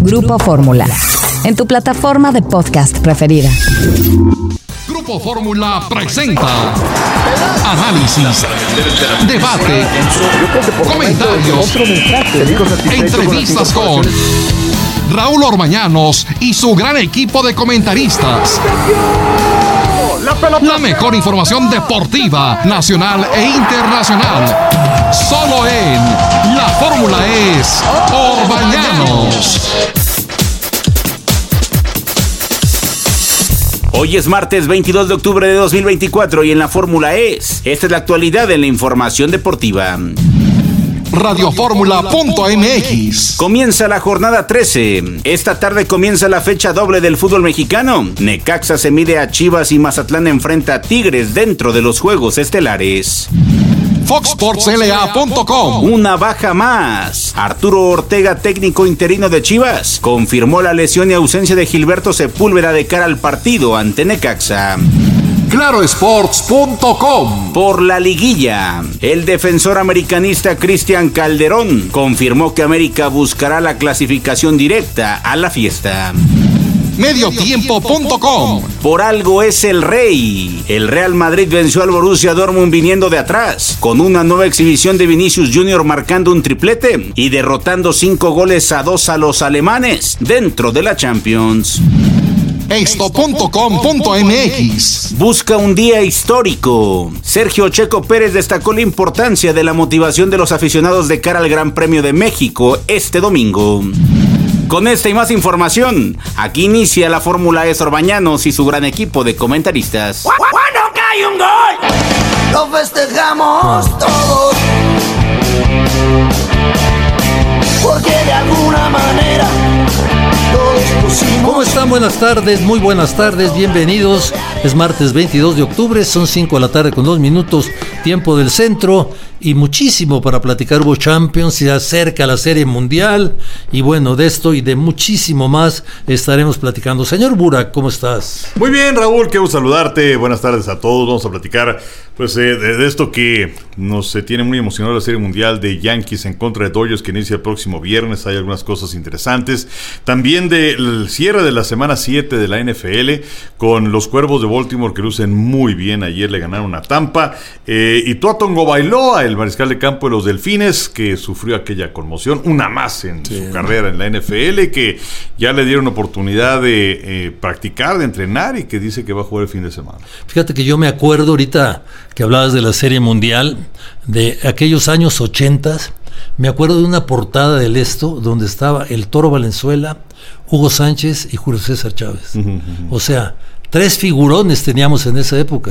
Grupo Fórmula, en tu plataforma de podcast preferida. Grupo Fórmula presenta análisis, debate, comentarios, entrevistas con Raúl Orbañanos y su gran equipo de comentaristas. La mejor información deportiva, nacional e internacional. Solo en La Fórmula es Orbañanos. Hoy es martes 22 de octubre de 2024 y en La Fórmula esta es la actualidad en la información deportiva. Radioformula.mx. Comienza la jornada 13. Esta tarde comienza la fecha doble del fútbol mexicano. Necaxa se mide a Chivas y Mazatlán enfrenta a Tigres dentro de los juegos estelares. FoxSportsLA.com. Una baja más. Arturo Ortega, técnico interino de Chivas, confirmó la lesión y ausencia de Gilberto Sepúlveda de cara al partido ante Necaxa. Clarosports.com. Por la liguilla, el defensor americanista Cristian Calderón confirmó que América buscará la clasificación directa a la fiesta. Mediotiempo.com. Por algo es el rey. El Real Madrid venció al Borussia Dortmund viniendo de atrás, con una nueva exhibición de Vinicius Jr. marcando un triplete y derrotando 5-2 a los alemanes dentro de la Champions. Esto.com.mx. Busca un día histórico. Sergio Checo Pérez destacó la importancia de la motivación de los aficionados de cara al Gran Premio de México este domingo. Con esta y más información, aquí inicia la Fórmula E Orbañanos y su gran equipo de comentaristas. ¡Cuando cae un gol! ¡Lo festejamos todos! Porque de alguna manera todos pusimos... ¿Cómo están? Buenas tardes, muy buenas tardes, bienvenidos. Es martes 22 de octubre, son 5 de la tarde con 2 minutos, tiempo del centro. Y muchísimo para platicar. Hubo Champions, se acerca la Serie Mundial. Y bueno, de esto y de muchísimo más estaremos platicando. Señor Burak, ¿cómo estás? Muy bien, Raúl, qué gusto saludarte. Buenas tardes a todos. Vamos a platicar pues de esto que nos tiene muy emocionado, la Serie Mundial de Yankees en contra de Dodgers, que inicia el próximo viernes. Hay algunas cosas interesantes. También del cierre de la semana 7 de la NFL, con los Cuervos de Baltimore, que lucen muy bien. Ayer le ganaron a Tampa. Y Tua Tagovailoa, el mariscal de campo de los Delfines, que sufrió aquella conmoción, una más en su carrera en la NFL, que ya le dieron oportunidad de practicar, de entrenar, y que dice que va a jugar el fin de semana. Fíjate que yo me acuerdo ahorita que hablabas de la Serie Mundial de aquellos años 80. Me acuerdo de una portada del Esto donde estaba el Toro Valenzuela, Hugo Sánchez y Julio César Chávez. O sea, 3 figurones teníamos en esa época,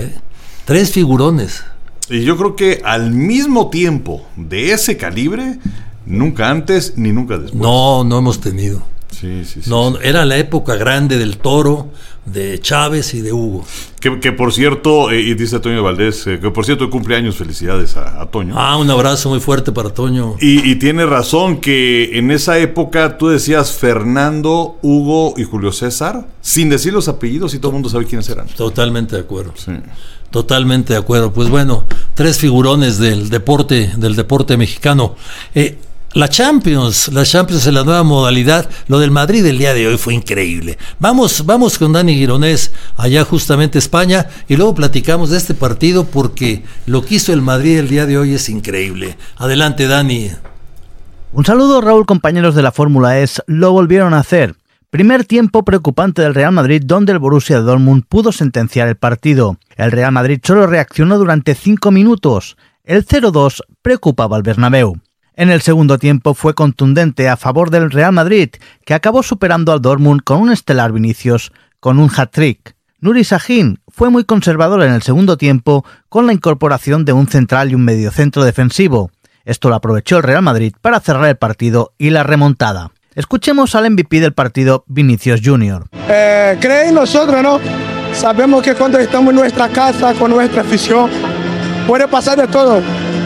3 figurones. Y yo creo que al mismo tiempo de ese calibre, nunca antes ni nunca después. No hemos tenido. Sí. No, era la época grande del Toro, de Chávez y de Hugo. Que por cierto, y dice Toño Valdés, que por cierto cumpleaños, felicidades a Toño. Un abrazo muy fuerte para Toño. Y tiene razón que en esa época tú decías Fernando, Hugo y Julio César, sin decir los apellidos, y todo el mundo sabe quiénes eran. Totalmente de acuerdo. Sí. Totalmente de acuerdo. Pues bueno, 3 figurones del deporte mexicano. La Champions en la nueva modalidad. Lo del Madrid el día de hoy fue increíble. Vamos con Dani Gironés allá justamente España, y luego platicamos de este partido, porque lo que hizo el Madrid el día de hoy es increíble. Adelante, Dani. Un saludo, Raúl, compañeros de la Fórmula E. Lo volvieron a hacer. Primer tiempo preocupante del Real Madrid, donde el Borussia Dortmund pudo sentenciar el partido. El Real Madrid solo reaccionó durante 5 minutos. El 0-2 preocupaba al Bernabéu. En el segundo tiempo fue contundente a favor del Real Madrid, que acabó superando al Dortmund con un estelar Vinicius con un hat-trick. Nuri Sahin fue muy conservador en el segundo tiempo, con la incorporación de un central y un mediocentro defensivo. Esto lo aprovechó el Real Madrid para cerrar el partido y la remontada. Escuchemos al MVP del partido, Vinicius Jr. Cree en nosotros, ¿no? Sabemos que cuando estamos en nuestra casa, con nuestra afición, puede pasar de todo.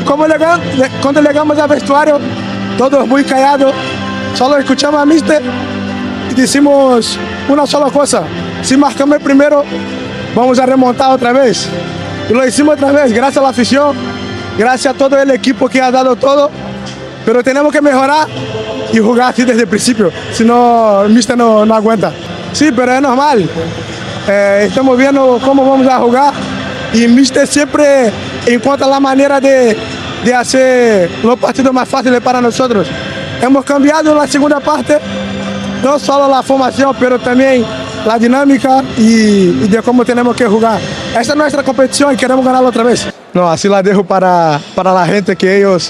Cuando llegamos al vestuario, todos muy callados, solo escuchamos a Mister y decimos una sola cosa: si marcamos el primero, vamos a remontar otra vez. Y lo hicimos otra vez, gracias a la afición, gracias a todo el equipo que ha dado todo, pero tenemos que mejorar y jugar así desde el principio, si no el míster no aguanta. Sí, pero es normal. Estamos viendo cómo vamos a jugar y el míster siempre encuentra la manera de hacer los partidos más fáciles para nosotros. Hemos cambiado en la segunda parte, no solo la formación, pero también la dinámica y de cómo tenemos que jugar. Esta es nuestra competición y queremos ganarla otra vez. No, así la dejo para la gente, que ellos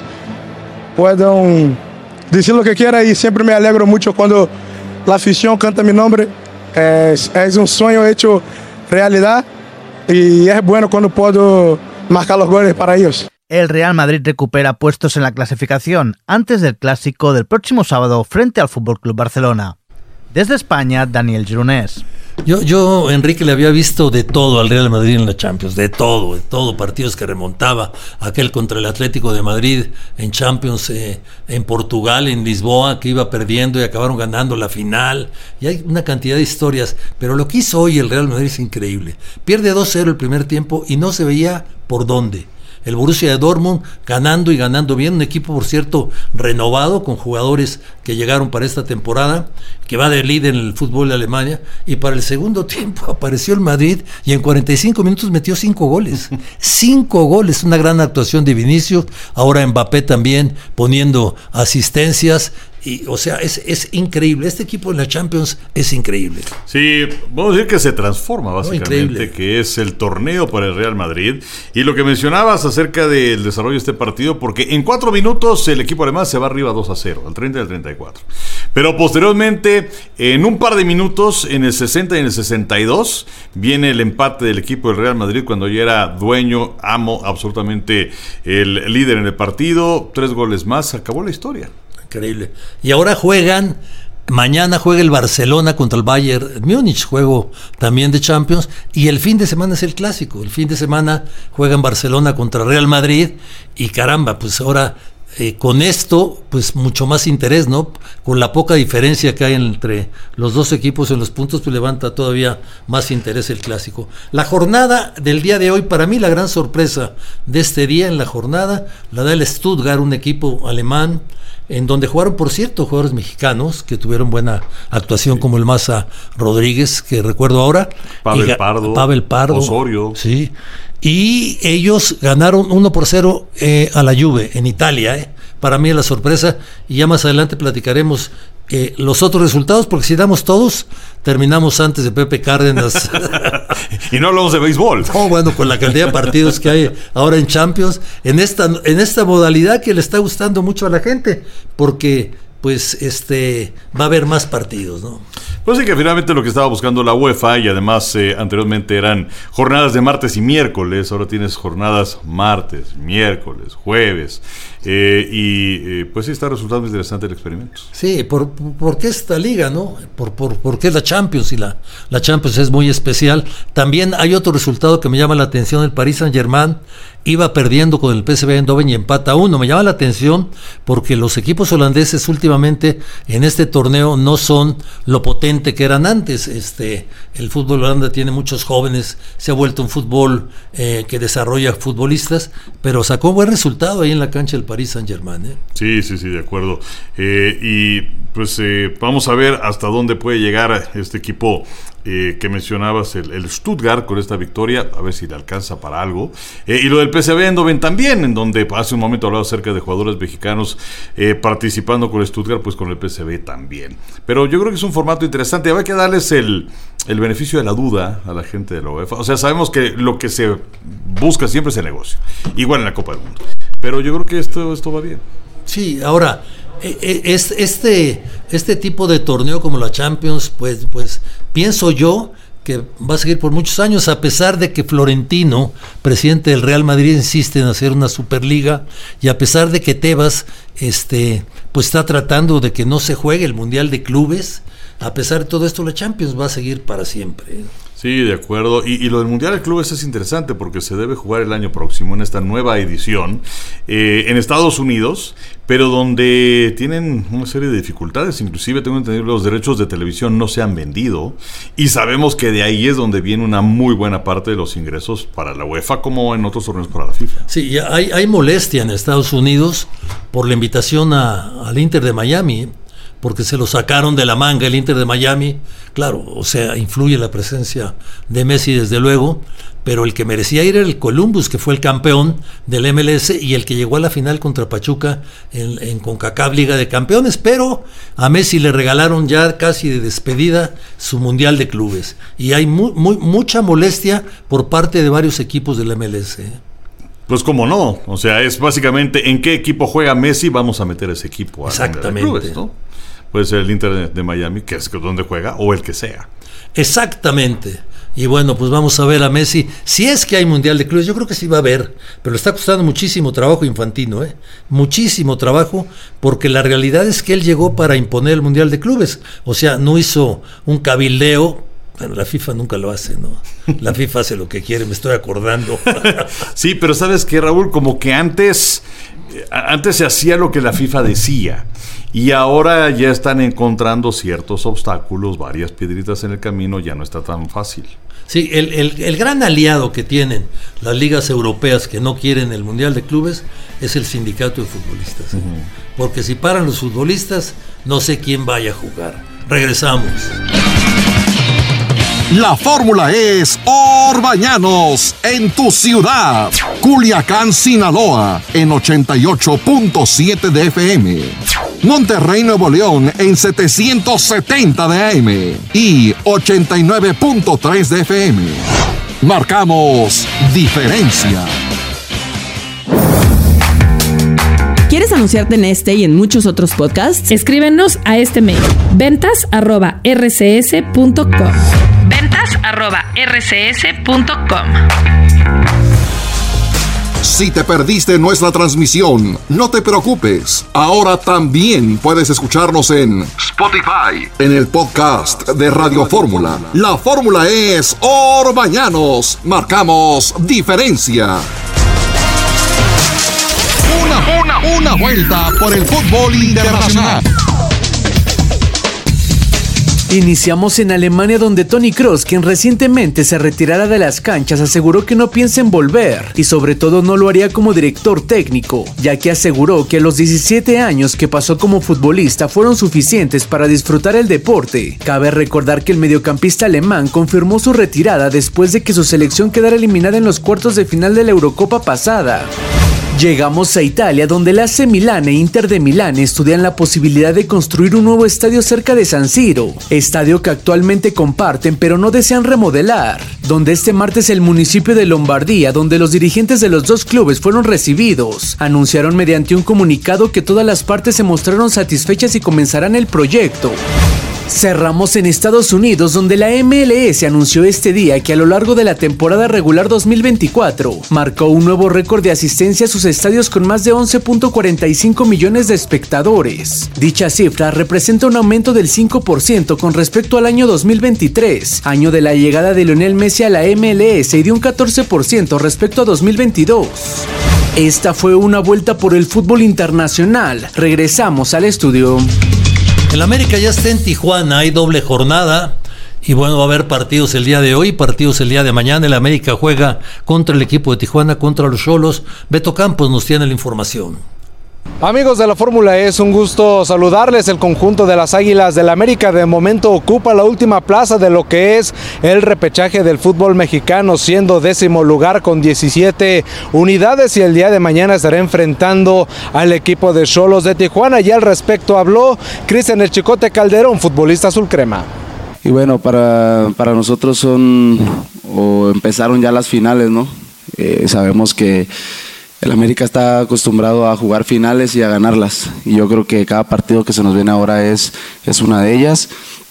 puedan decir lo que quieran, y siempre me alegro mucho cuando la afición canta mi nombre. Es un sueño hecho realidad y es bueno cuando puedo marcar los goles para ellos. El Real Madrid recupera puestos en la clasificación antes del clásico del próximo sábado frente al FC Barcelona. Desde España, Daniel Gironès. Yo, Enrique, le había visto de todo al Real Madrid en la Champions, de todo, partidos que remontaba, aquel contra el Atlético de Madrid en Champions, en Portugal, en Lisboa, que iba perdiendo y acabaron ganando la final, y hay una cantidad de historias, pero lo que hizo hoy el Real Madrid es increíble. Pierde 2-0 el primer tiempo y no se veía por dónde. El Borussia de Dortmund ganando y ganando bien, un equipo, por cierto, renovado, con jugadores que llegaron para esta temporada, que va de líder en el fútbol de Alemania, y para el segundo tiempo apareció el Madrid y en 45 minutos metió 5 goles. 5 goles, una gran actuación de Vinicius, ahora Mbappé también poniendo asistencias. Y, o sea, es increíble. Este equipo en la Champions es increíble. Sí, vamos a decir que se transforma básicamente, que es el torneo para el Real Madrid. Y lo que mencionabas acerca del desarrollo de este partido, porque en 4 minutos el equipo alemán se va arriba 2-0, al 30 y al 34. Pero posteriormente, en un par de minutos, en el 60 y en el 62, viene el empate del equipo del Real Madrid cuando ya era dueño, amo, absolutamente el líder en el partido. 3 goles más, acabó la historia. Increíble. Y ahora mañana juega el Barcelona contra el Bayern Múnich, juego también de Champions, y el fin de semana es el clásico. El fin de semana juegan Barcelona contra Real Madrid, y caramba, pues ahora con esto, pues mucho más interés, ¿no? Con la poca diferencia que hay entre los dos equipos en los puntos, pues levanta todavía más interés el clásico. La jornada del día de hoy, para mí la gran sorpresa de este día en la jornada, la da el Stuttgart, un equipo alemán, en donde jugaron, por cierto, jugadores mexicanos que tuvieron buena actuación, como el Maza Rodríguez, que recuerdo ahora, Pavel Pardo, Osorio. Sí, y ellos ganaron 1-0 a la Juve en Italia. Para mí es la sorpresa, y ya más adelante platicaremos los otros resultados, porque si damos todos, terminamos antes de Pepe Cárdenas. Y no hablamos de béisbol. Oh, bueno, con la cantidad de partidos que hay ahora en Champions, en esta modalidad que le está gustando mucho a la gente, porque pues va a haber más partidos, ¿no? Pues sí, que finalmente lo que estaba buscando la UEFA, y además anteriormente eran jornadas de martes y miércoles, ahora tienes jornadas martes, miércoles, jueves, pues sí, está resultando interesante el experimento. Sí, porque esta liga, ¿no? Porque es la Champions, y la Champions es muy especial. También hay otro resultado que me llama la atención: el Paris Saint-Germain iba perdiendo con el PSV Eindhoven y empata 1. Me llama la atención porque los equipos holandeses últimamente en este torneo no son lo potente que eran antes. El fútbol holanda tiene muchos jóvenes, se ha vuelto un fútbol que desarrolla futbolistas, pero sacó buen resultado ahí en la cancha del Paris Saint-Germain. Sí, de acuerdo. Y pues vamos a ver hasta dónde puede llegar este equipo que mencionabas, el Stuttgart, con esta victoria, a ver si le alcanza para algo. Y lo del PSV Eindhoven también, en donde hace un momento hablaba acerca de jugadores mexicanos participando con el Stuttgart, pues con el PSV también. Pero yo creo que es un formato interesante. Hay que darles el beneficio de la duda a la gente de la UEFA. O sea, sabemos que lo que se busca siempre es el negocio, igual en la Copa del Mundo. Pero yo creo que esto va bien. Sí, ahora este tipo de torneo como la Champions, pues pienso yo que va a seguir por muchos años, a pesar de que Florentino, presidente del Real Madrid, insiste en hacer una Superliga, y a pesar de que Tebas pues está tratando de que no se juegue el Mundial de Clubes. A pesar de todo esto, la Champions va a seguir para siempre. Sí, de acuerdo. Y lo del Mundial de Clubes es interesante porque se debe jugar el año próximo en esta nueva edición en Estados Unidos, pero donde tienen una serie de dificultades. Inclusive tengo entendido que los derechos de televisión no se han vendido, y sabemos que de ahí es donde viene una muy buena parte de los ingresos para la UEFA, como en otros torneos para la FIFA. Sí, hay molestia en Estados Unidos por la invitación al Inter de Miami. porque se lo sacaron de la manga el Inter de Miami. Claro, o sea, influye la presencia de Messi desde luego, pero el que merecía ir era el Columbus, que fue el campeón del MLS y el que llegó a la final contra Pachuca en CONCACAF Liga de Campeones, pero a Messi le regalaron ya casi de despedida su Mundial de Clubes, y hay mucha molestia por parte de varios equipos del MLS. Pues cómo no, o sea, es básicamente en qué equipo juega Messi, vamos a meter ese equipo. Exactamente. Clubes, ¿no? Puede ser el Inter de Miami, que es donde juega, o el que sea. Exactamente. Y bueno, pues vamos a ver a Messi. Si es que hay Mundial de Clubes, yo creo que sí va a haber, pero le está costando muchísimo trabajo Infantino, muchísimo trabajo, porque la realidad es que él llegó para imponer el Mundial de Clubes. O sea, no hizo un cabildeo. Bueno, la FIFA nunca lo hace, ¿no? La FIFA hace lo que quiere, me estoy acordando. Sí, pero ¿sabes qué, Raúl? Como que antes se hacía lo que la FIFA decía, y ahora ya están encontrando ciertos obstáculos, varias piedritas en el camino, ya no está tan fácil. Sí, el gran aliado que tienen las ligas europeas que no quieren el Mundial de Clubes es el sindicato de futbolistas. Porque si paran los futbolistas, no sé quién vaya a jugar. Regresamos. La fórmula es Orbañanos en tu ciudad. Culiacán, Sinaloa en 88.7 de FM. Monterrey, Nuevo León en 770 de AM y 89.3 de FM. Marcamos diferencia. ¿Quieres anunciarte en este y en muchos otros podcasts? Escríbenos a este mail: ventas@rcs.com. ventas@rcs.com. Si te perdiste nuestra transmisión, no te preocupes. Ahora también puedes escucharnos en Spotify, en el podcast de Radio Fórmula. La fórmula es Orbañanos. Marcamos diferencia. Una vuelta por el fútbol internacional. Iniciamos en Alemania, donde Toni Kroos, quien recientemente se retirara de las canchas, aseguró que no piensa en volver y sobre todo no lo haría como director técnico, ya que aseguró que los 17 años que pasó como futbolista fueron suficientes para disfrutar el deporte. Cabe recordar que el mediocampista alemán confirmó su retirada después de que su selección quedara eliminada en los cuartos de final de la Eurocopa pasada. Llegamos a Italia, donde el AC Milan e Inter de Milán estudian la posibilidad de construir un nuevo estadio cerca de San Siro, estadio que actualmente comparten pero no desean remodelar, donde este martes el municipio de Lombardía, donde los dirigentes de los dos clubes fueron recibidos, anunciaron mediante un comunicado que todas las partes se mostraron satisfechas y comenzarán el proyecto. Cerramos en Estados Unidos, donde la MLS anunció este día que a lo largo de la temporada regular 2024 marcó un nuevo récord de asistencia a sus estadios con más de 11.45 millones de espectadores. Dicha cifra representa un aumento del 5% con respecto al año 2023, año de la llegada de Lionel Messi a la MLS, y de un 14% respecto a 2022. Esta fue una vuelta por el fútbol internacional. Regresamos al estudio. El América ya está en Tijuana, hay doble jornada y bueno, va a haber partidos el día de hoy, partidos el día de mañana. El América juega contra el equipo de Tijuana, contra los Xolos. Beto Campos nos tiene la información. Amigos de la Fórmula, es un gusto saludarles. El conjunto de las Águilas del América de momento ocupa la última plaza de lo que es el repechaje del fútbol mexicano, siendo 10º lugar con 17 unidades, y el día de mañana estará enfrentando al equipo de Xolos de Tijuana. Y al respecto habló Cristian El Chicote Calderón, futbolista azul crema. Y bueno, para nosotros empezaron ya las finales, ¿no? Sabemos que el América está acostumbrado a jugar finales y a ganarlas, y yo creo que cada partido que se nos viene ahora es una de ellas.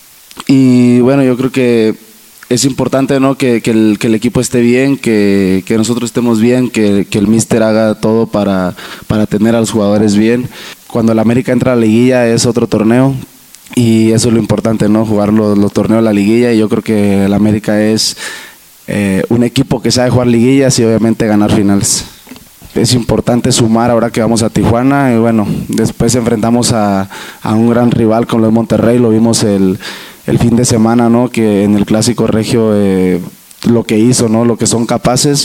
Y bueno, yo creo que es importante, ¿no? que el equipo esté bien, que nosotros estemos bien, que el míster haga todo para tener a los jugadores bien. Cuando el América entra a la liguilla es otro torneo, y eso es lo importante, ¿no? Jugar los torneos de la liguilla, y yo creo que el América es un equipo que sabe jugar liguillas y obviamente ganar finales. Es importante sumar ahora que vamos a Tijuana, y bueno, después enfrentamos a un gran rival con los Monterrey. Lo vimos el fin de semana, ¿no? Que en el Clásico Regio lo que hizo, ¿no? Lo que son capaces,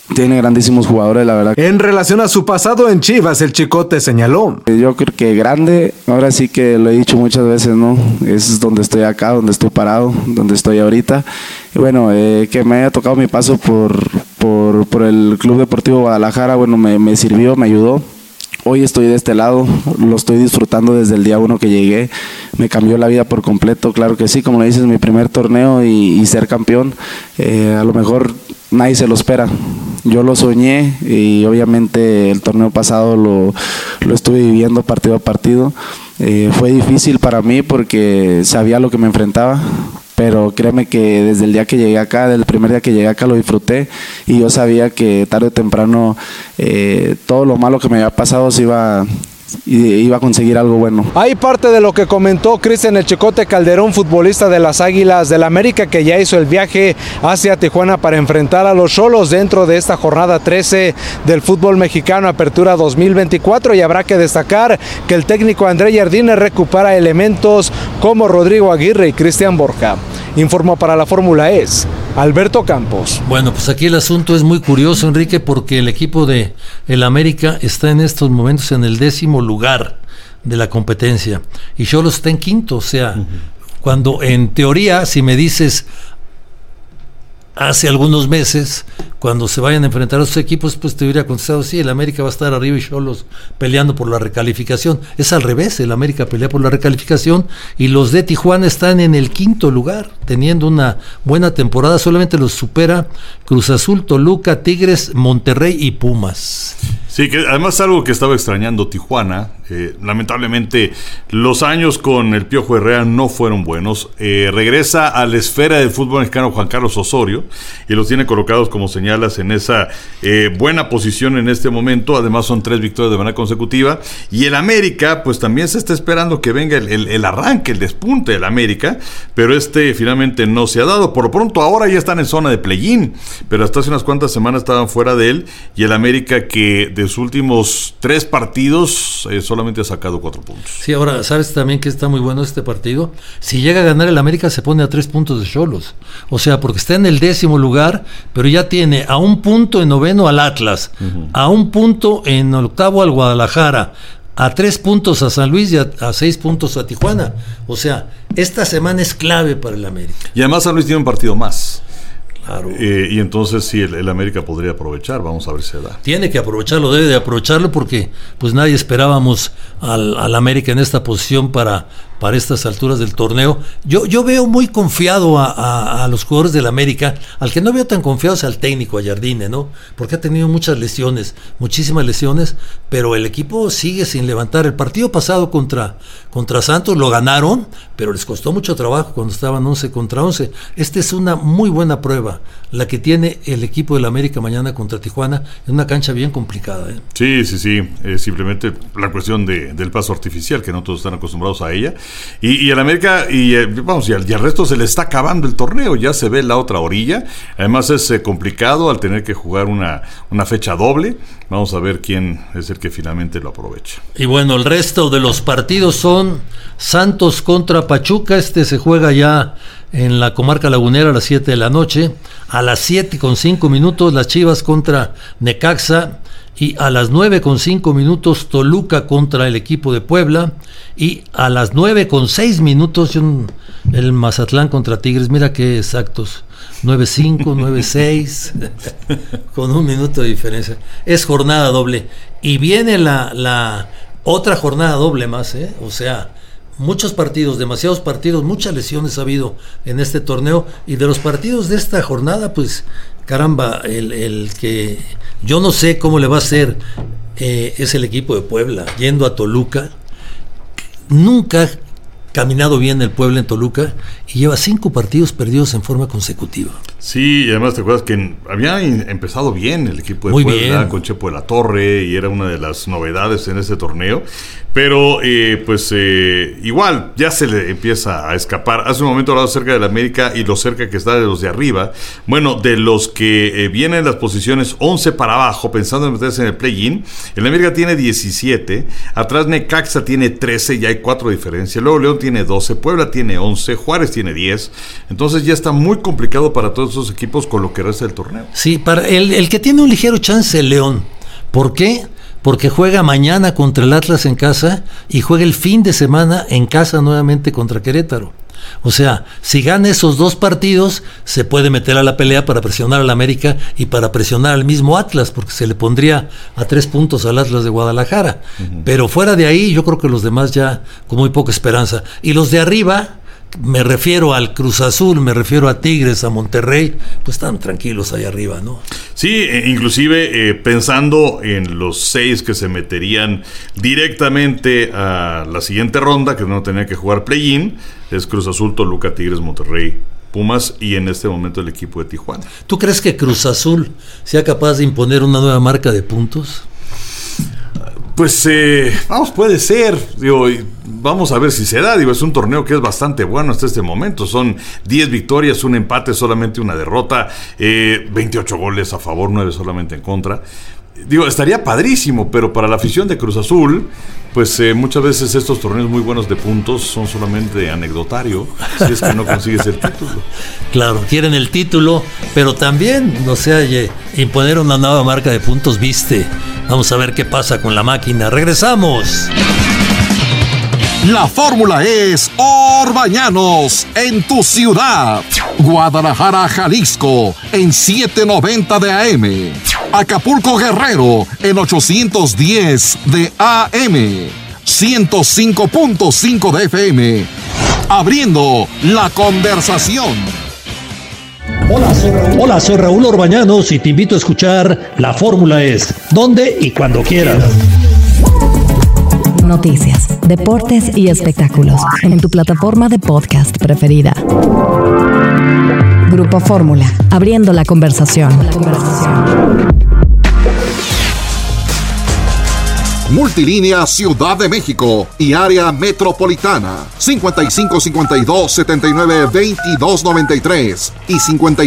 tiene grandísimos jugadores, la verdad. En relación a su pasado en Chivas, el Chicote señaló: yo creo que grande, ahora sí que lo he dicho muchas veces, ¿no? Es donde estoy acá, donde estoy parado, donde estoy ahorita. Y bueno, que me haya tocado mi paso por el Club Deportivo Guadalajara, bueno, me sirvió, me ayudó. Hoy estoy de este lado, lo estoy disfrutando desde el día 1 que llegué, me cambió la vida por completo, claro que sí, como le dices, mi primer torneo y ser campeón, a lo mejor nadie se lo espera, yo lo soñé y obviamente el torneo pasado lo estuve viviendo partido a partido, fue difícil para mí porque sabía lo que me enfrentaba. Pero créeme que desde el día que llegué acá, desde el primer día que llegué acá lo disfruté y yo sabía que tarde o temprano todo lo malo que me había pasado se iba a conseguir algo bueno. Hay parte de lo que comentó Cristian El Chicote Calderón, futbolista de las Águilas del América, que ya hizo el viaje hacia Tijuana para enfrentar a los Xolos dentro de esta jornada 13 del fútbol mexicano, Apertura 2024, y habrá que destacar que el técnico André Jardine recupera elementos como Rodrigo Aguirre y Cristian Borja. Informó para la Fórmula E Alberto Campos. Bueno, pues aquí el asunto es muy curioso, Enrique, porque el equipo de el América está en estos momentos en el 10º lugar de la competencia y Xolos está en 5º, o sea, cuando en teoría, si me dices hace algunos meses, cuando se vayan a enfrentar a esos equipos, pues te hubiera contestado, sí, el América va a estar arriba y Xolos peleando por la recalificación. Es al revés, el América pelea por la recalificación y los de Tijuana están en el 5º lugar, teniendo una buena temporada, solamente los supera Cruz Azul, Toluca, Tigres, Monterrey y Pumas. Sí, que además algo que estaba extrañando Tijuana, lamentablemente los años con el Piojo Herrera no fueron buenos, regresa a la esfera del fútbol mexicano Juan Carlos Osorio y los tiene colocados, como señalas, en esa buena posición en este momento. Además son 3 victorias de manera consecutiva y el América pues también se está esperando que venga el arranque, el despunte del América, pero finalmente no se ha dado. Por lo pronto ahora ya están en zona de play-in, pero hasta hace unas cuantas semanas estaban fuera de él y el América, que de sus últimos 3 partidos solamente ha sacado 4 puntos. Sí, ahora, ¿sabes también que está muy bueno este partido? Si llega a ganar el América se pone a 3 puntos de Xolos, o sea, porque está en el 10º lugar, pero ya tiene a 1 punto en 9º al Atlas, a 1 punto en 8º al Guadalajara, a 3 puntos a San Luis y a 6 puntos a Tijuana. O sea, esta semana es clave para el América. Y además San Luis tiene un partido más. Claro. Y entonces sí, el América podría aprovechar, vamos a ver si se da. Tiene que aprovecharlo, debe de aprovecharlo porque pues nadie esperábamos al América en esta posición para estas alturas del torneo. Yo veo muy confiado a los jugadores del América. Al que no veo tan confiado es al técnico, a Jardine, ¿no? Porque ha tenido muchas lesiones, muchísimas lesiones, pero el equipo sigue sin levantar. El partido pasado contra Santos lo ganaron, pero les costó mucho trabajo cuando estaban 11 contra 11. Esta es una muy buena prueba, la que tiene el equipo del América mañana contra Tijuana, en una cancha bien complicada, ¿eh? Sí, simplemente la cuestión del paso artificial, que no todos están acostumbrados a ella. Y el América, y al resto se le está acabando el torneo, ya se ve la otra orilla. Además es complicado al tener que jugar una fecha doble. Vamos a ver quién es el que finalmente lo aprovecha. Y bueno, el resto de los partidos son Santos contra Pachuca. Se juega ya en la comarca lagunera a las 7 de la noche. A las 7:05 las Chivas contra Necaxa. Y a las 9:05 Toluca contra el equipo de Puebla. Y a las 9:06 el Mazatlán contra Tigres. Mira qué exactos. 9:05, 9:06 con 1 minuto de diferencia. Es jornada doble. Y viene la otra jornada doble más, ¿eh? O sea, muchos partidos, demasiados partidos, muchas lesiones ha habido en este torneo. Y de los partidos de esta jornada, pues caramba, el que yo no sé cómo le va a hacer es el equipo de Puebla, yendo a Toluca. Nunca ha caminado bien el Puebla en Toluca y lleva 5 partidos perdidos en forma consecutiva. Sí, y además te acuerdas que había empezado bien el equipo de Muy Puebla bien. Con Chepo de la Torre, y era una de las novedades en este torneo, pero igual ya se le empieza a escapar. Hace un momento hablaba acerca del América y lo cerca que está de los de arriba. Bueno, de los que vienen en las posiciones 11 para abajo, pensando en meterse en el play-in, el América tiene 17, atrás Necaxa tiene 13, ya hay 4 diferencias, luego León tiene 12, Puebla tiene 11, Juárez tiene 10, entonces ya está muy complicado para todos todos esos equipos con lo que resta del torneo. Sí, para el que tiene un ligero chance, el León. ¿Por qué? Porque juega mañana contra el Atlas en casa y juega el fin de semana en casa nuevamente contra Querétaro. O sea, si gana esos 2 partidos, se puede meter a la pelea para presionar al América y para presionar al mismo Atlas, porque se le pondría a 3 puntos al Atlas de Guadalajara. Pero fuera de ahí, yo creo que los demás ya con muy poca esperanza. Y los de arriba, me refiero al Cruz Azul, me refiero a Tigres, a Monterrey, pues están tranquilos ahí arriba, ¿no? Sí, inclusive pensando en los 6 que se meterían directamente a la siguiente ronda, que no tenían que jugar play-in, es Cruz Azul, Toluca, Tigres, Monterrey, Pumas y en este momento el equipo de Tijuana. ¿Tú crees que Cruz Azul sea capaz de imponer una nueva marca de puntos? Pues puede ser, vamos a ver si se da, es un torneo que es bastante bueno hasta este momento, son 10 victorias, un empate, solamente una derrota, 28 goles a favor, 9 solamente en contra. Estaría padrísimo, pero para la afición de Cruz Azul, pues muchas veces estos torneos muy buenos de puntos son solamente anecdotario, si es que no consigues el título. Claro, quieren el título, pero también, imponer una nueva marca de puntos, ¿viste? Vamos a ver qué pasa con la máquina. ¡Regresamos! La fórmula es Orbañanos en tu ciudad. Guadalajara, Jalisco en 790 de AM. Acapulco, Guerrero en 810 de AM. 105.5 de FM. Abriendo la conversación. Hola, soy Raúl Orbañanos y te invito a escuchar La Fórmula Es, donde y cuando quieras. Noticias, deportes y espectáculos en tu plataforma de podcast preferida. Grupo Fórmula, abriendo la conversación. Multilínea Ciudad de México y área metropolitana 5552-792293 y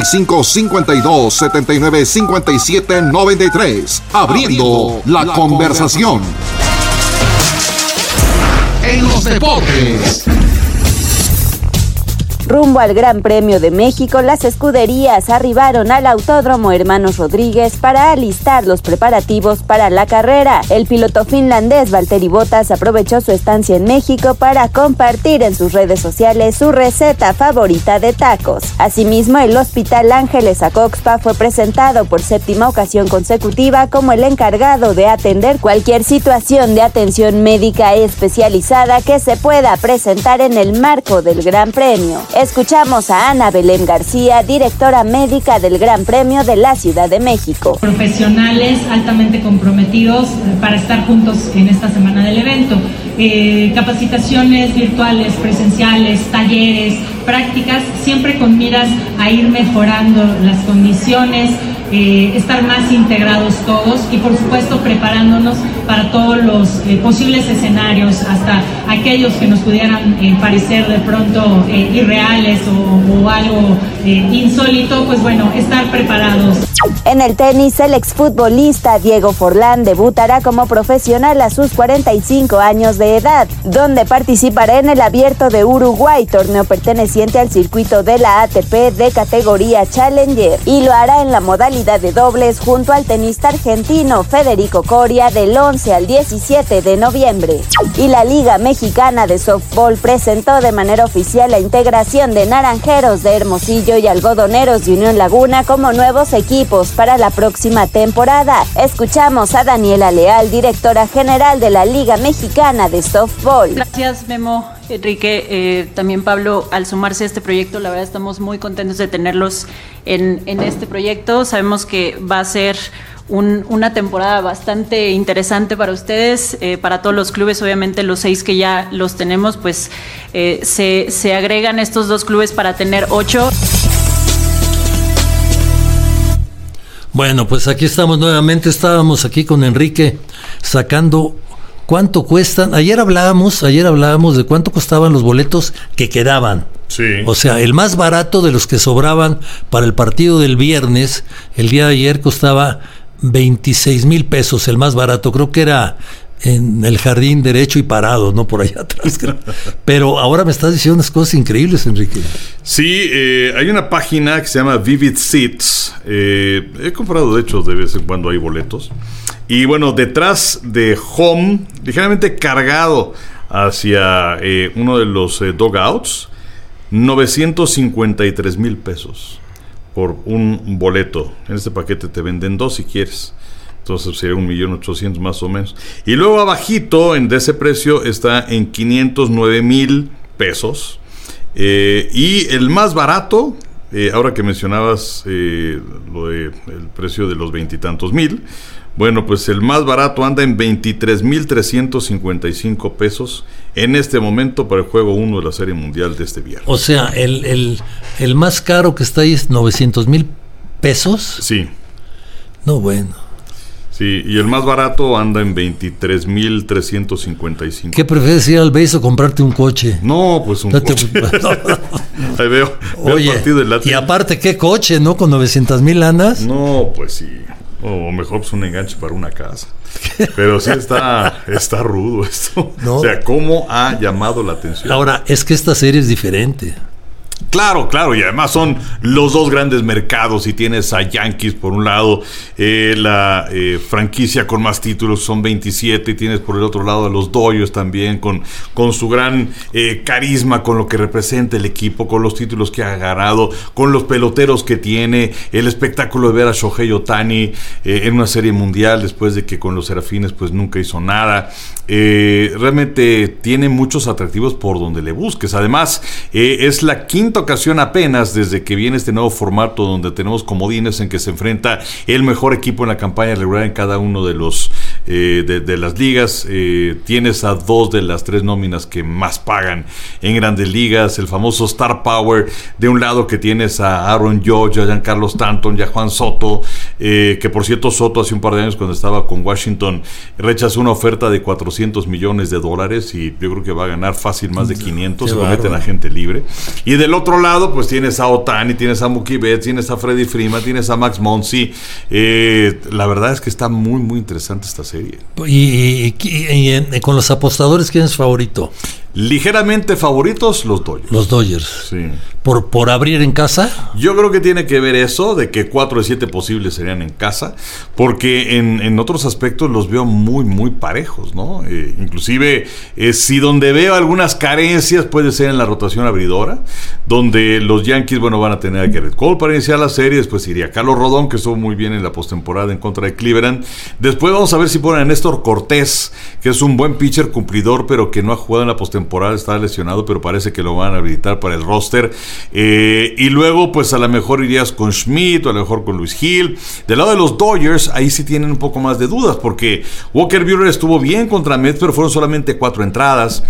5552-795793. Abriendo la conversación. En los deportes. Rumbo al Gran Premio de México, las escuderías arribaron al Autódromo Hermanos Rodríguez para alistar los preparativos para la carrera. El piloto finlandés Valtteri Bottas aprovechó su estancia en México para compartir en sus redes sociales su receta favorita de tacos. Asimismo, el Hospital Ángeles Acoxpa fue presentado por 7ª ocasión consecutiva como el encargado de atender cualquier situación de atención médica especializada que se pueda presentar en el marco del Gran Premio. Escuchamos a Ana Belén García, directora médica del Gran Premio de la Ciudad de México. Profesionales altamente comprometidos para estar juntos en esta semana del evento. Capacitaciones virtuales, presenciales, talleres, prácticas, siempre con miras a ir mejorando las condiciones, estar más integrados todos y por supuesto preparándonos para todos los posibles escenarios, hasta aquellos que nos pudieran parecer de pronto irreales o algo insólito, pues bueno, estar preparados. En el tenis, el exfutbolista Diego Forlán debutará como profesional a sus 45 años de edad, donde participará en el Abierto de Uruguay, torneo perteneciente al circuito de la ATP de categoría Challenger, y lo hará en la modalidad de dobles junto al tenista argentino Federico Coria del 11 al 17 de noviembre. Y la Liga Mexicana de Softball presentó de manera oficial la integración de Naranjeros de Hermosillo y Algodoneros de Unión Laguna como nuevos equipos para la próxima temporada. Escuchamos a Daniela Leal, directora general de la Liga Mexicana de Softball. Gracias, Memo, Enrique, también Pablo, al sumarse a este proyecto. La verdad estamos muy contentos de tenerlos en este proyecto. Sabemos que va a ser una temporada bastante interesante para ustedes, para todos los clubes. Obviamente los 6 que ya los tenemos, pues se agregan estos 2 clubes para tener 8. Bueno, pues aquí estamos nuevamente, estábamos aquí con Enrique sacando cuánto cuestan. Ayer hablábamos de cuánto costaban los boletos que quedaban. Sí. O sea, el más barato de los que sobraban para el partido del viernes, el día de ayer costaba 26,000 pesos, el más barato, creo que era en el jardín derecho y parado, no por allá atrás. Pero ahora me estás diciendo unas cosas increíbles, Enrique. Sí, hay una página que se llama Vivid Seats. He comprado, de hecho, de vez en cuando hay boletos. Y bueno, detrás de home, ligeramente cargado hacia uno de los dugouts, 953,000 pesos por un boleto. En este paquete te venden 2 si quieres. Entonces sería 1,800,000 más o menos. Y luego abajito, de ese precio, está en 509,000 pesos. Y el más barato, ahora que mencionabas lo de el precio de los 20 y tantos mil, bueno, pues el más barato anda en 23,355 pesos en este momento para el juego 1 de la Serie Mundial de este viernes. O sea, el más caro que está ahí es 900,000 pesos. Sí. No, bueno. Sí, y el más barato anda en 23,355. ¿Qué prefieres, ir al base o comprarte un coche? No, pues un coche. Ahí veo Oye, el partido del y aparte, ¿qué coche, no? Con 900,000 lanas. No, pues sí. O mejor pues un enganche para una casa. Pero sí está rudo esto. ¿No? O sea, ¿cómo ha llamado la atención? Ahora, es que esta serie es diferente. Claro, y además son los dos grandes mercados. Y tienes a Yankees por un lado, la franquicia con más títulos, son 27, y tienes por el otro lado a los Dodgers también, con su gran carisma, con lo que representa el equipo, con los títulos que ha ganado, con los peloteros que tiene, el espectáculo de ver a Shohei Ohtani en una serie mundial, después de que con los Serafines pues nunca hizo nada. Realmente tiene muchos atractivos por donde le busques. Además, es la quinta ocasión apenas desde que viene este nuevo formato donde tenemos comodines en que se enfrenta el mejor equipo en la campaña regular en cada uno de los de las ligas. Tienes a 2 de las 3 nóminas que más pagan en grandes ligas, el famoso Star Power. De un lado que tienes a Aaron Judge, a Giancarlo Stanton y a Juan Soto, que por cierto Soto hace un par de años cuando estaba con Washington rechazó una oferta de $400 millones y yo creo que va a ganar fácil más de 500. Se convierten a gente libre. Y del otro lado pues tienes a Ohtani, tienes a Mookie Betts, tienes a Freddie Freeman, tienes a Max Muncy. La verdad es que está muy muy interesante esta serie. Y con los apostadores, ¿quién es favorito? Ligeramente favoritos los Dodgers. Los Dodgers. Sí. ¿Por abrir en casa? Yo creo que tiene que ver eso, de que 4 de 7 posibles serían en casa, porque en otros aspectos los veo muy, muy parejos, ¿no? Inclusive, si donde veo algunas carencias puede ser en la rotación abridora, donde los Yankees, bueno, van a tener a Gerrit Cole para iniciar la serie, después iría Carlos Rodón, que estuvo muy bien en la postemporada en contra de Cleveland. Después vamos a ver si ponen a Néstor Cortés, que es un buen pitcher cumplidor, pero que no ha jugado en la postemporada, está lesionado, pero parece que lo van a habilitar para el roster. Y luego pues a lo mejor irías con Schmidt o a lo mejor con Luis Gil. Del lado de los Dodgers, ahí sí tienen un poco más de dudas, porque Walker Buehler estuvo bien contra Mets, pero fueron solamente 4 entradas.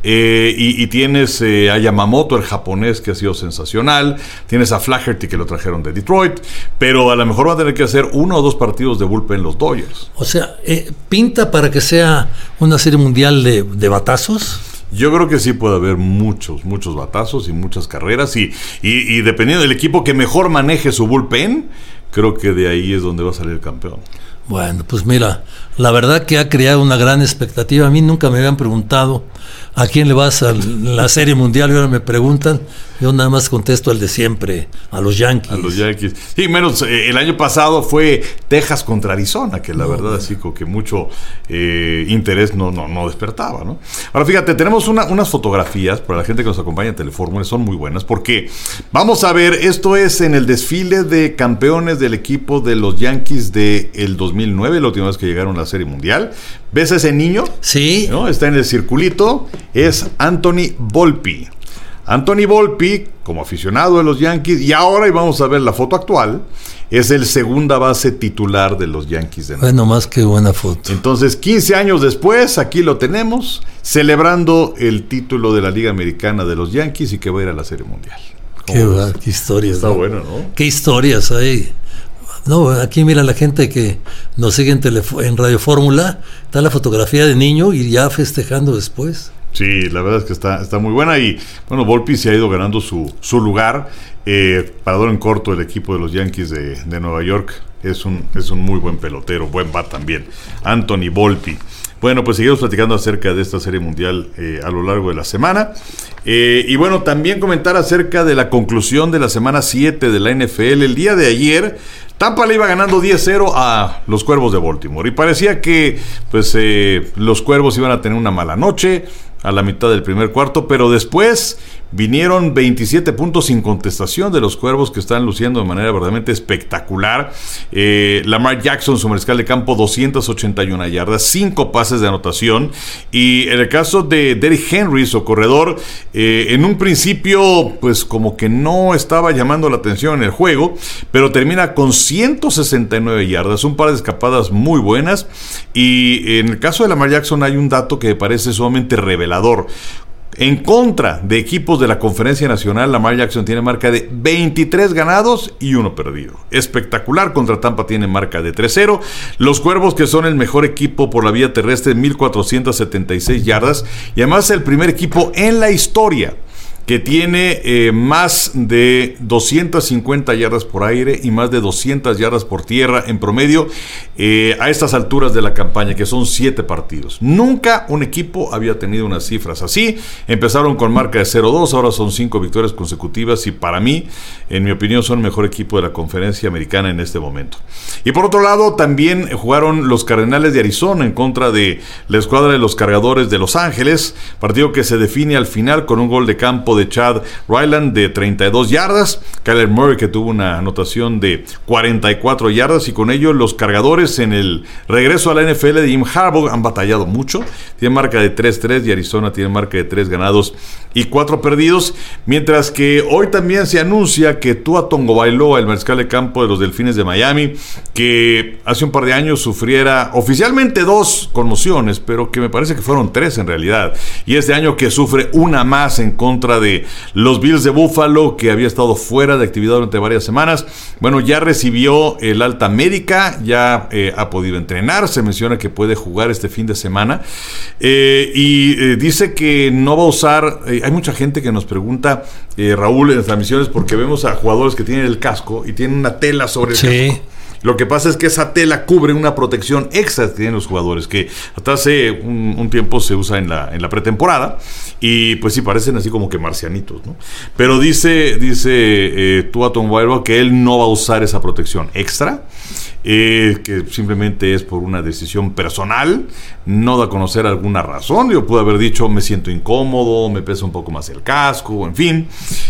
Y tienes a Yamamoto, el japonés, que ha sido sensacional. Tienes a Flaherty, que lo trajeron de Detroit, pero a lo mejor va a tener que hacer 1 o 2 partidos de bullpen los Dodgers. O sea, ¿pinta para que sea una serie mundial de batazos? Yo creo que sí puede haber muchos batazos y muchas carreras, y dependiendo del equipo que mejor maneje su bullpen, creo que de ahí es donde va a salir el campeón. Bueno, pues mira, la verdad que ha creado una gran expectativa. A mí nunca me habían preguntado a quién le vas a la Serie Mundial, y ahora me preguntan. Yo nada más contesto al de siempre, a los Yankees. A los Yankees. Sí, menos el año pasado fue Texas contra Arizona, que la verdad así como que mucho interés no despertaba, ¿no? Ahora fíjate, tenemos unas fotografías para la gente que nos acompaña en Telefórmula, son muy buenas, porque vamos a ver, esto es en el desfile de campeones del equipo de los Yankees del 2009, la última vez que llegaron a la Serie Mundial. ¿Ves a ese niño? Sí. ¿No? Está en el circulito, es Anthony Volpe. Anthony Volpe, como aficionado de los Yankees, y ahora, y vamos a ver la foto actual, es el segunda base titular de los Yankees de Nueva York. Bueno, más que buena foto. Entonces, 15 años después, aquí lo tenemos, celebrando el título de la Liga Americana de los Yankees y que va a ir a la Serie Mundial. Qué historias. Está bueno, ¿no? Qué historias hay. No, aquí mira la gente que nos sigue en Radio Fórmula, está la fotografía de niño y ya festejando después. Sí, la verdad es que está muy buena, y bueno, Volpe se ha ido ganando su lugar. Parador en corto el equipo de los Yankees de Nueva York, es un muy buen pelotero, buen bat también, Anthony Volpe. Bueno, pues seguimos platicando acerca de esta Serie Mundial a lo largo de la semana. Y bueno, también comentar acerca de la conclusión de la semana 7 de la NFL. El día de ayer, Tampa le iba ganando 10-0 a los Cuervos de Baltimore. Y parecía que pues los Cuervos iban a tener una mala noche a la mitad del primer cuarto, pero después vinieron 27 puntos sin contestación de los Cuervos, que están luciendo de manera verdaderamente espectacular. Lamar Jackson, su mariscal de campo, 281 yardas, 5 pases de anotación. Y en el caso de Derrick Henry, su corredor, en un principio pues como que no estaba llamando la atención en el juego, pero termina con 169 yardas, un par de escapadas muy buenas. Y en el caso de Lamar Jackson hay un dato que me parece sumamente revelador. En contra de equipos de la Conferencia Nacional, Lamar Jackson tiene marca de 23 ganados y 1 perdido. Espectacular. Contra Tampa tiene marca de 3-0. Los Cuervos, que son el mejor equipo por la vía terrestre, 1,476 yardas. Y además el primer equipo en la historia que tiene más de 250 yardas por aire y más de 200 yardas por tierra en promedio a estas alturas de la campaña, que son 7 partidos. Nunca un equipo había tenido unas cifras así. Empezaron con marca de 0-2, ahora son 5 victorias consecutivas y para mí, en mi opinión, son el mejor equipo de la Conferencia Americana en este momento. Y por otro lado, también jugaron los Cardenales de Arizona en contra de la escuadra de los Cargadores de Los Ángeles, partido que se define al final con un gol de campo de Chad Ryland de 32 yardas, Kyler Murray, que tuvo una anotación de 44 yardas, y con ello los Cargadores en el regreso a la NFL de Jim Harbaugh han batallado mucho. Tiene marca de 3-3 y Arizona tiene marca de 3 ganados y 4 perdidos, mientras que hoy también se anuncia que Tua Tagovailoa, el mariscal de campo de los Delfines de Miami, que hace un par de años sufriera oficialmente 2 conmociones, pero que me parece que fueron 3 en realidad, y este año que sufre una más en contra de los Bills de Buffalo, que había estado fuera de actividad durante varias semanas. Bueno, ya recibió el alta médica, ya ha podido entrenar, se menciona que puede jugar este fin de semana, y dice que no va a usar, hay mucha gente que nos pregunta, Raúl, en las transmisiones, porque vemos a jugadores que tienen el casco y tienen una tela sobre el casco. Lo que pasa es que esa tela cubre una protección extra que tienen los jugadores, que hasta hace un tiempo se usa en la pretemporada, y pues sí parecen así como que marcianitos, ¿no? Pero dice Tua Tagovailoa que él no va a usar esa protección extra, que simplemente es por una decisión personal, no da a conocer alguna razón. Yo pude haber dicho me siento incómodo, me pesa un poco más el casco, en fin,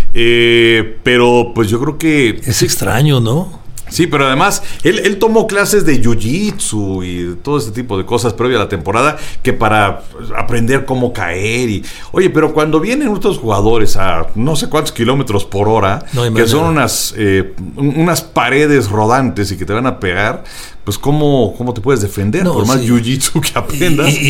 pero pues yo creo que es extraño, ¿no? Sí, pero además él tomó clases de jiu-jitsu y todo este tipo de cosas previa a la temporada, que para aprender cómo caer. Y oye, pero cuando vienen otros jugadores a no sé cuántos kilómetros por hora, que son unas paredes rodantes y que te van a pegar, pues ¿cómo te puedes defender? No, por más jiu-jitsu que aprendas. Y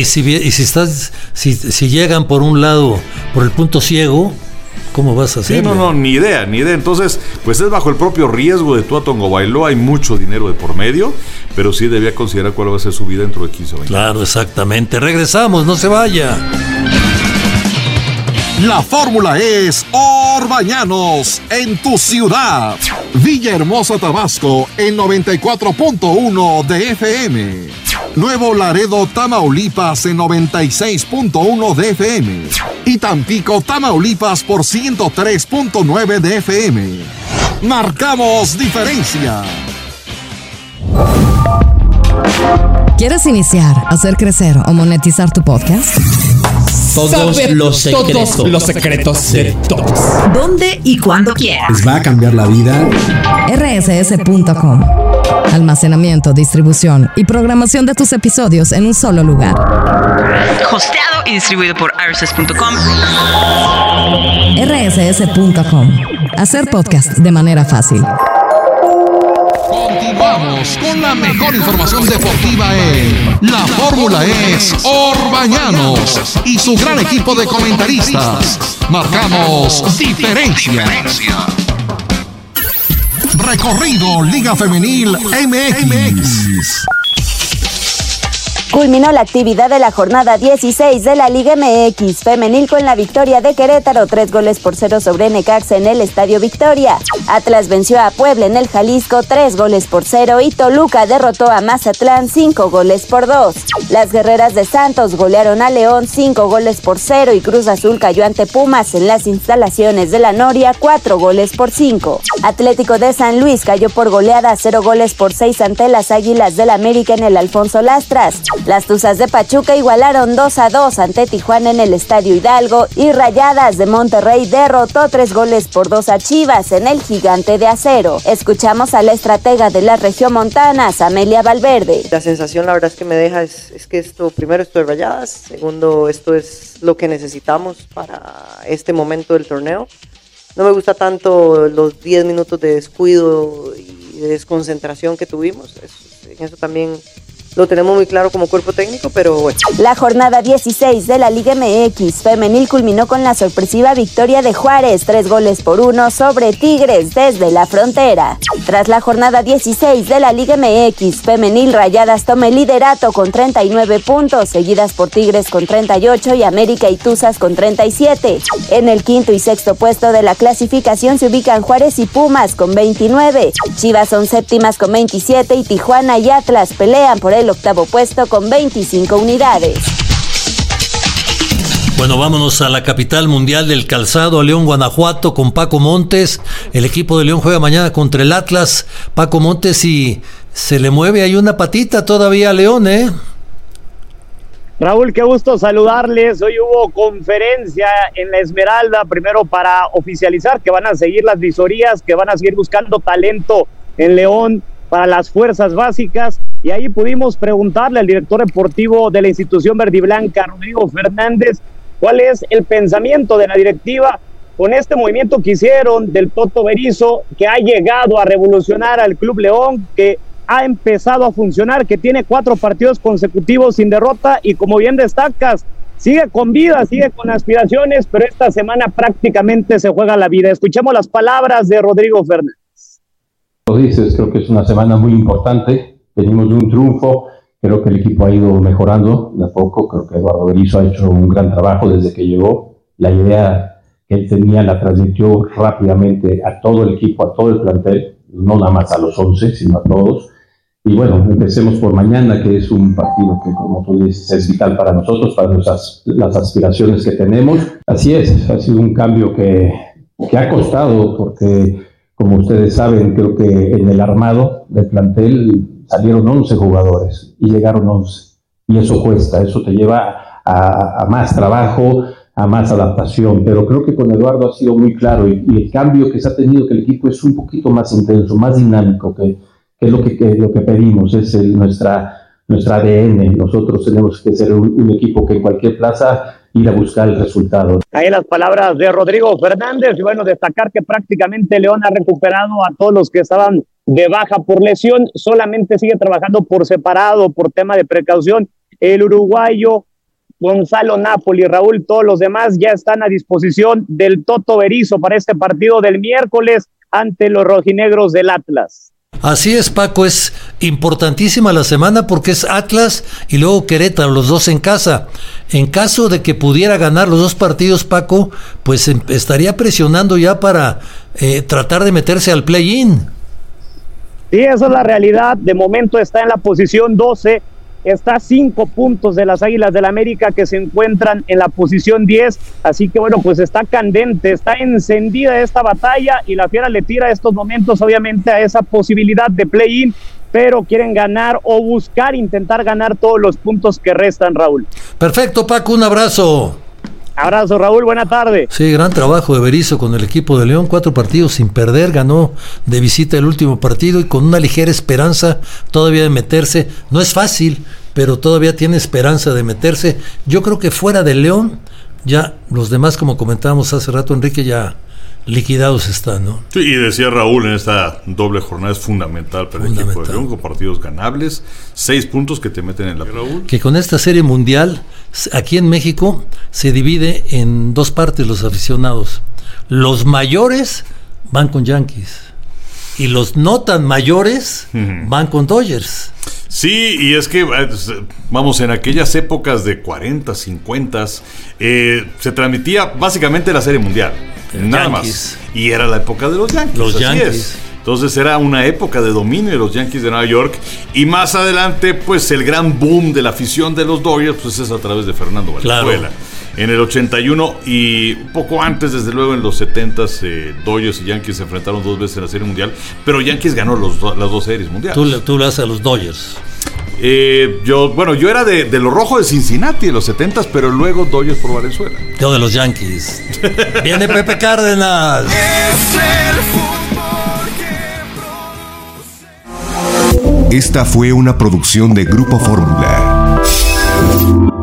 si llegan por un lado, por el punto ciego, ¿cómo vas a hacer? Sí, no, ni idea. Entonces, pues es bajo el propio riesgo de Tua Tagovailoa. Hay mucho dinero de por medio, pero sí debía considerar cuál va a ser su vida dentro de 15 o 20. Claro, exactamente. Regresamos, no se vaya. La fórmula es Orbañanos en tu ciudad. Villahermosa, Tabasco, en 94.1 de FM. Nuevo Laredo, Tamaulipas, en 96.1 de FM. Y Tampico, Tamaulipas, por 103.9 de FM. Marcamos diferencia. ¿Quieres iniciar, hacer crecer o monetizar tu podcast? Todos los secretos de todos. ¿Dónde y cuándo quieras? Les va a cambiar la vida. rss.com. Almacenamiento, distribución y programación de tus episodios en un solo lugar. Hosteado y distribuido por rss.com. rss.com. Hacer podcast de manera fácil. Continuamos con la mejor información deportiva en La Fórmula es Orbañanos y su gran equipo de comentaristas. Marcamos diferencia. Recorrido Liga Femenil MX. Culminó la actividad de la jornada 16 de la Liga MX femenil con la victoria de Querétaro 3-0 sobre Necaxa en el Estadio Victoria. Atlas venció a Puebla en el Jalisco 3-0 y Toluca derrotó a Mazatlán 5-2. Las guerreras de Santos golearon a León 5-0 y Cruz Azul cayó ante Pumas en las instalaciones de la Noria 4-5. Atlético de San Luis cayó por goleada 0-6 ante las Águilas del América en el Alfonso Lastras. Las Tuzas de Pachuca igualaron 2-2 ante Tijuana en el Estadio Hidalgo y Rayadas de Monterrey derrotó 3-2 a Chivas en el Gigante de Acero. Escuchamos a la estratega de las regiomontanas, Amelia Valverde. La sensación, la verdad, es que me deja es que primero esto es Rayadas, segundo esto es lo que necesitamos para este momento del torneo. No me gusta tanto los 10 minutos de descuido y de desconcentración que tuvimos, en eso también lo tenemos muy claro como cuerpo técnico, pero bueno. La jornada 16 de la Liga MX femenil culminó con la sorpresiva victoria de Juárez 3-1 sobre Tigres desde la frontera. Tras la jornada 16 de la Liga MX femenil, Rayadas toma el liderato con 39 puntos, seguidas por Tigres con 38 y América y Tuzas con 37. En el quinto y sexto puesto de la clasificación se ubican Juárez y Pumas con 29. Chivas son séptimas con 27 y Tijuana y Atlas pelean por el octavo puesto con 25 unidades. Bueno, vámonos a la capital mundial del calzado, a León, Guanajuato, con Paco Montes. El equipo de León juega mañana contra el Atlas. Paco Montes, y se le mueve ahí una patita todavía a León, ¿eh? Raúl, qué gusto saludarles. Hoy hubo conferencia en la Esmeralda, primero para oficializar que van a seguir las visorías, que van a seguir buscando talento en León para las fuerzas básicas. Y ahí pudimos preguntarle al director deportivo de la institución verdiblanca, Rodrigo Fernández, cuál es el pensamiento de la directiva con este movimiento que hicieron del Toto Berizzo, que ha llegado a revolucionar al Club León, que ha empezado a funcionar, que tiene 4 partidos consecutivos sin derrota y, como bien destacas, sigue con vida, sigue con aspiraciones, pero esta semana prácticamente se juega la vida. Escuchemos las palabras de Rodrigo Fernández. Lo dices, creo que es una semana muy importante. Venimos de un triunfo, creo que el equipo ha ido mejorando de a poco, creo que Eduardo Berizzo ha hecho un gran trabajo desde que llegó. La idea que él tenía la transmitió rápidamente a todo el equipo, a todo el plantel, no nada más a los 11, sino a todos. Y bueno, empecemos por mañana, que es un partido que, como tú dices, es vital para nosotros, para las aspiraciones que tenemos. Así es, ha sido un cambio que ha costado, porque como ustedes saben, creo que en el armado del plantel salieron 11 jugadores y llegaron 11. Y eso cuesta, eso te lleva a más trabajo, a más adaptación. Pero creo que con Eduardo ha sido muy claro y el cambio que se ha tenido, que el equipo es un poquito más intenso, más dinámico, que es lo que pedimos, es nuestra ADN. Nosotros tenemos que ser un equipo que en cualquier plaza ir a buscar el resultado. Ahí las palabras de Rodrigo Fernández. Y bueno, destacar que prácticamente León ha recuperado a todos los que estaban de baja por lesión, solamente sigue trabajando por separado, por tema de precaución, el uruguayo Gonzalo Napoli. Raúl, todos los demás ya están a disposición del Toto Berizzo para este partido del miércoles ante los rojinegros del Atlas. Así es, Paco, es importantísima la semana porque es Atlas y luego Querétaro, los dos en casa. En caso de que pudiera ganar los dos partidos, Paco, pues estaría presionando ya para tratar de meterse al play-in. Sí, esa es la realidad. De momento está en la posición 12, está a 5 puntos de las Águilas del América, que se encuentran en la posición 10, así que bueno, pues está candente, está encendida esta batalla y la Fiera le tira estos momentos obviamente a esa posibilidad de play-in, pero quieren ganar o buscar intentar ganar todos los puntos que restan, Raúl. Perfecto, Paco, un abrazo. Abrazo, Raúl, buena tarde. Sí, gran trabajo de Berizzo con el equipo de León, 4 partidos sin perder, ganó de visita el último partido y con una ligera esperanza todavía de meterse. No es fácil, pero todavía tiene esperanza de meterse. Yo creo que fuera de León, ya los demás, como comentábamos hace rato, Enrique, ya liquidados están, ¿no? Sí, y decía Raúl, en esta doble jornada es fundamental para el equipo de León, con partidos ganables, 6 puntos que te meten en la Raúl. Que con esta serie mundial, aquí en México, se divide en 2 partes los aficionados. Los mayores van con Yankees y los no tan mayores van con Dodgers. Sí, y es que, vamos, en aquellas épocas de 40, 50, se transmitía básicamente la Serie Mundial. Nada Yankees. más. Y era la época de los Yankees. Los así Yankees. es. Entonces era una época de dominio de los Yankees de Nueva York. Y más adelante, pues el gran boom de la afición de los Dodgers, pues es a través de Fernando Valenzuela. Claro. En el 81 y un poco antes, desde luego en los 70s, Dodgers y Yankees se enfrentaron 2 veces en la Serie Mundial, pero Yankees ganó las 2 series mundiales. Tú le haces a los Dodgers. Yo era de lo rojo de Cincinnati en los 70s, pero luego Dodgers por Valenzuela. Yo de los Yankees. Viene Pepe Cárdenas. Esta fue una producción de Grupo Fórmula.